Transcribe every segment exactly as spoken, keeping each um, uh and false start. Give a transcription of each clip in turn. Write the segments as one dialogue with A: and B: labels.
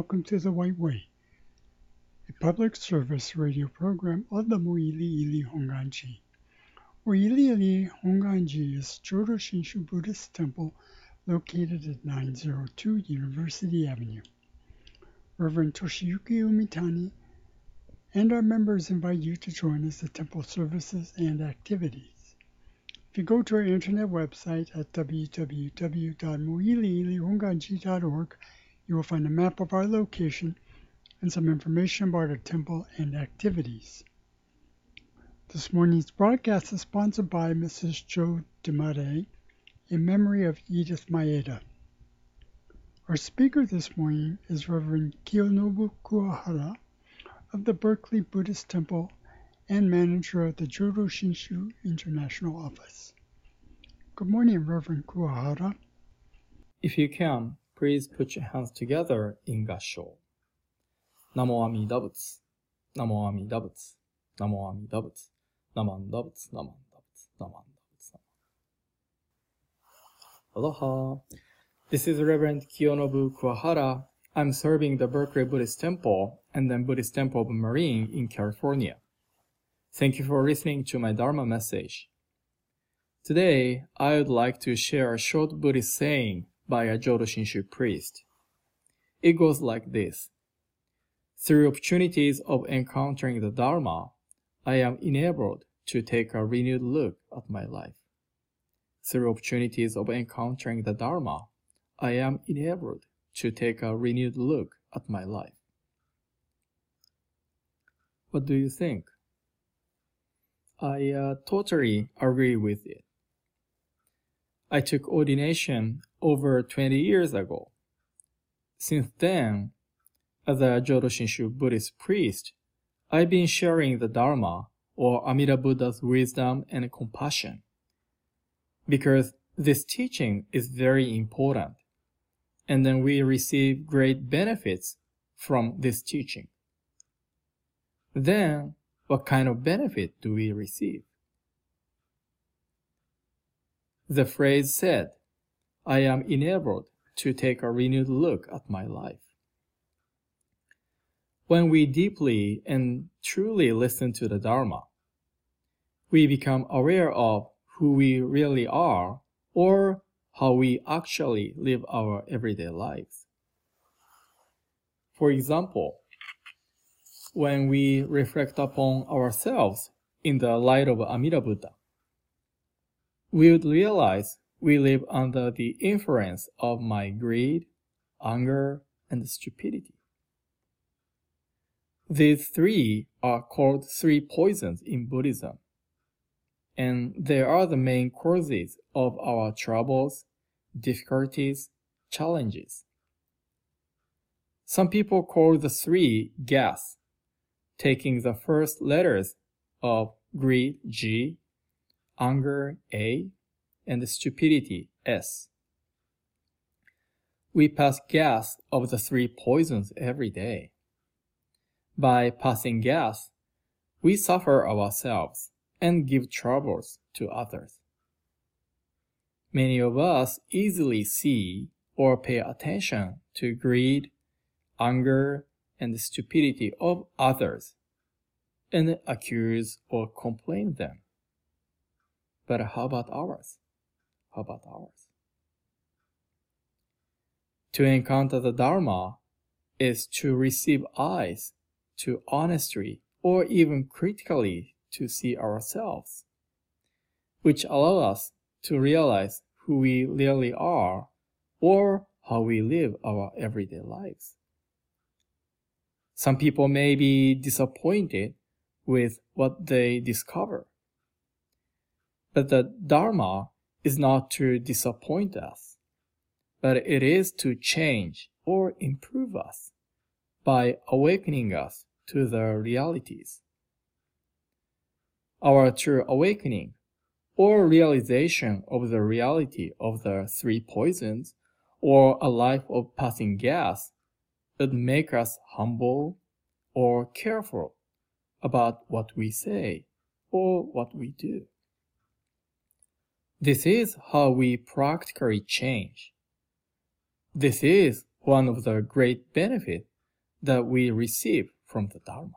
A: welcome to The White Way, a public service radio program of the Mo'iliili Honganji. Mo'iliili Honganji is Jodo Shinshu Buddhist temple located at nine oh two University Avenue. Reverend Toshiyuki Umitani and our members invite you to join us at temple services and activities. If you go to our internet website at w w w dot mo'iliili honganji dot org, you will find a map of our location and some information about our temple and activities. This morning's broadcast is sponsored by Missus Jo Demare in memory of Edith Maeda. Our speaker this morning is Reverend Kiyonobu Kuwahara of the Berkeley Buddhist Temple and manager of the Jodo Shinshu International Office. Good morning, Reverend Kuwahara.
B: If you can, please put your hands together in Gassho. Namo Amida Butsu, Namo Amida Butsu, Namo Amida Butsu, Namo Amida Butsu, Namo Amida Butsu, Namo Amida Butsu. Aloha. This is Reverend Kiyonobu Kuwahara. I'm serving the Berkeley Buddhist Temple and then Buddhist Temple of Marine in California. Thank you for listening to my Dharma message. Today, I would like to share a short Buddhist saying by a Jodo Shinshu priest. It goes like this. Through opportunities of encountering the Dharma, I am enabled to take a renewed look at my life. Through opportunities of encountering the Dharma, I am enabled to take a renewed look at my life. What do you think? I uh, totally agree with it. I took ordination over twenty years ago. Since then, as a Jodo Shinshu Buddhist priest, I've been sharing the Dharma or Amida Buddha's wisdom and compassion because this teaching is very important, and then we receive great benefits from this teaching. Then, what kind of benefit do we receive? The phrase said, I am enabled to take a renewed look at my life. When we deeply and truly listen to the Dharma, we become aware of who we really are or how we actually live our everyday lives. For example, when we reflect upon ourselves in the light of Amida Buddha, we would realize we live under the influence of my greed, anger, and stupidity. These three are called three poisons in Buddhism, and they are the main causes of our troubles, difficulties, challenges. Some people call the three gas, taking the first letters of greed, G, anger, A, and stupidity, S. We pass gas of the three poisons every day. By passing gas, we suffer ourselves and give troubles to others. Many of us easily see or pay attention to greed, anger, and stupidity of others and accuse or complain them. But how about ours? How about ours? To encounter the Dharma is to receive eyes to honestly or even critically to see ourselves, which allow us to realize who we really are or how we live our everyday lives. Some people may be disappointed with what they discover. But the Dharma is not to disappoint us, but it is to change or improve us by awakening us to the realities. Our true awakening or realization of the reality of the three poisons or a life of passing gas would make us humble or careful about what we say or what we do. This is how we practically change. This is one of the great benefits that we receive from the Dharma.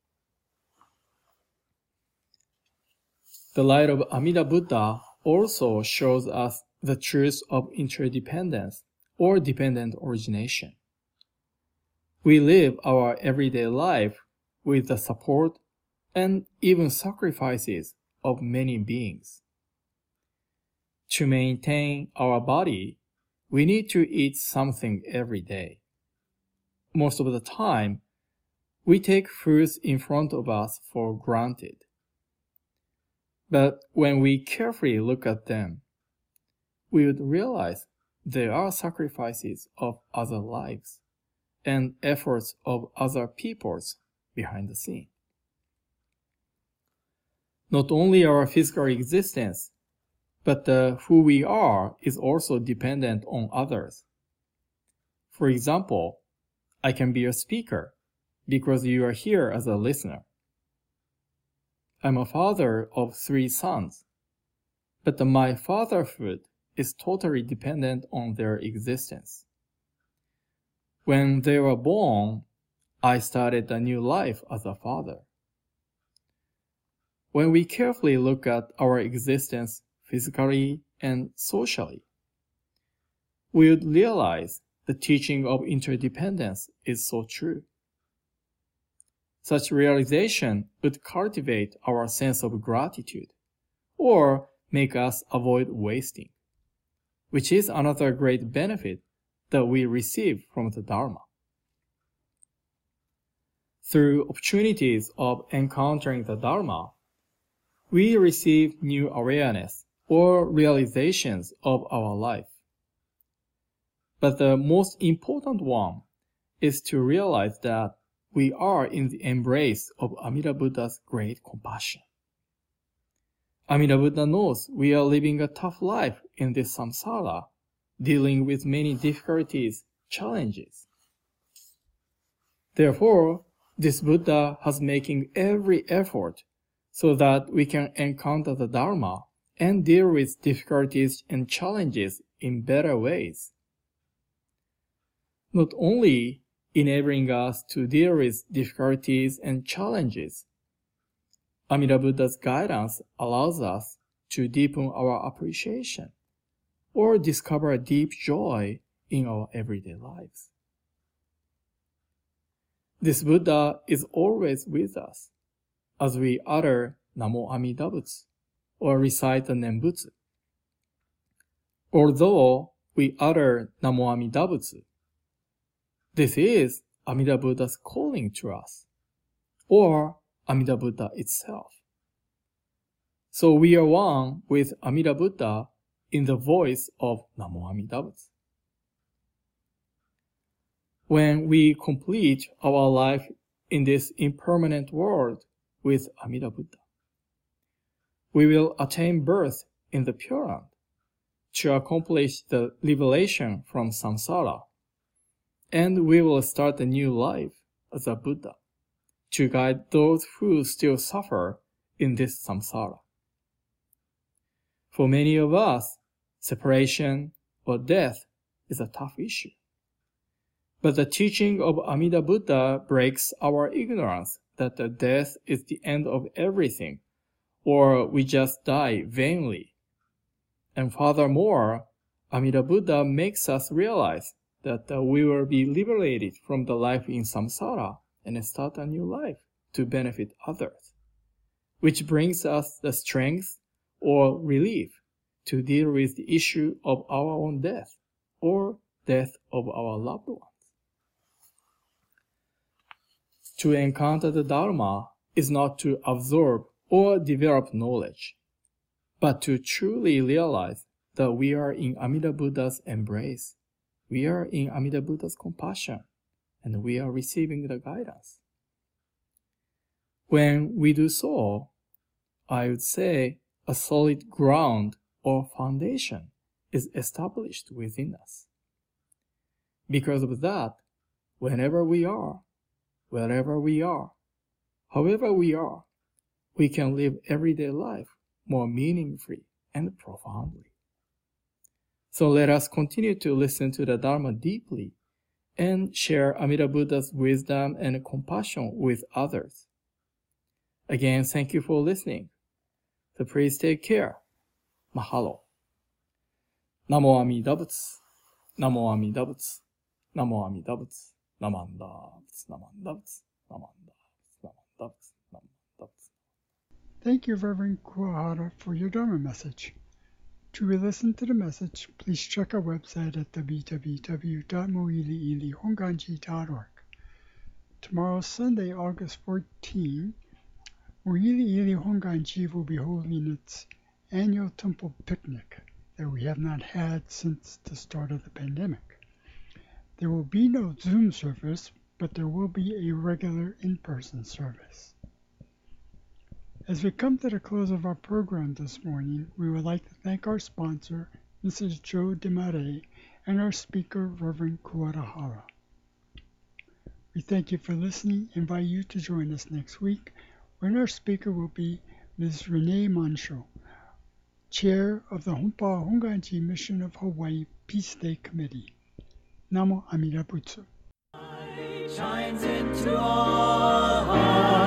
B: The light of Amida Buddha also shows us the truth of interdependence or dependent origination. We live our everyday life with the support and even sacrifices of many beings. To maintain our body, we need to eat something every day. Most of the time, we take foods in front of us for granted. But when we carefully look at them, we would realize there are sacrifices of other lives and efforts of other peoples behind the scene. Not only our physical existence, but the who we are is also dependent on others. For example, I can be a speaker because you are here as a listener. I'm a father of three sons, but my fatherhood is totally dependent on their existence. When they were born, I started a new life as a father. When we carefully look at our existence physically and socially, we would realize the teaching of interdependence is so true. Such realization would cultivate our sense of gratitude or make us avoid wasting, which is another great benefit that we receive from the Dharma. Through opportunities of encountering the Dharma, we receive new awareness or realizations of our life. But the most important one is to realize that we are in the embrace of Amida Buddha's great compassion. Amida Buddha knows we are living a tough life in this samsara, dealing with many difficulties, challenges. Therefore, this Buddha has making every effort so that we can encounter the Dharma and deal with difficulties and challenges in better ways. Not only enabling us to deal with difficulties and challenges, Amida Buddha's guidance allows us to deepen our appreciation or discover a deep joy in our everyday lives. This Buddha is always with us as we utter Namo Amida Butsu or recite the Nembutsu. Although we utter Namo Amida Butsu, this is Amida Buddha's calling to us, or Amida Buddha itself. So we are one with Amida Buddha in the voice of Namo Amida Butsu. When we complete our life in this impermanent world with Amida Buddha, we will attain birth in the Pure Land to accomplish the liberation from samsara, and we will start a new life as a Buddha to guide those who still suffer in this samsara. For many of us, separation or death is a tough issue. But the teaching of Amida Buddha breaks our ignorance that the death is the end of everything, or we just die vainly. And furthermore, Amida Buddha makes us realize that uh, we will be liberated from the life in samsara and start a new life to benefit others, which brings us the strength or relief to deal with the issue of our own death or death of our loved ones. To encounter the Dharma is not to absorb or develop knowledge, but to truly realize that we are in Amida Buddha's embrace. We are in Amida Buddha's compassion, and we are receiving the guidance. When we do so, I would say a solid ground or foundation is established within us. Because of that, whenever we are, wherever we are, however we are, we can live everyday life more meaningfully and profoundly. So let us continue to listen to the Dharma deeply and share Amida Buddha's wisdom and compassion with others. Again, thank you for listening. So please take care. Mahalo. Namo Amida Butsu. Namo Amida Butsu. Namo Amida Butsu. Namanda Butsu. Namanda Butsu. Namanda Butsu. Namanda Butsu. Namanda Butsu.
A: Thank you, Reverend Kuwahara, for your Dharma message. To re-listen to the message, please check our website at w w w dot moili ili honganji dot org. Tomorrow, Sunday, August fourteenth, Moili Ili Honganji will be holding its annual temple picnic that we have not had since the start of the pandemic. There will be no Zoom service, but there will be a regular in-person service. As we come to the close of our program this morning, we would like to thank our sponsor, Missus Jo Desmarais, and our speaker, Reverend Kuwahara. We thank you for listening and invite you to join us next week, when our speaker will be Miz Renee Mansho, Chair of the Honpa Honganji Mission of Hawaii Peace Day Committee. Namo Amida Butsu. Shines into all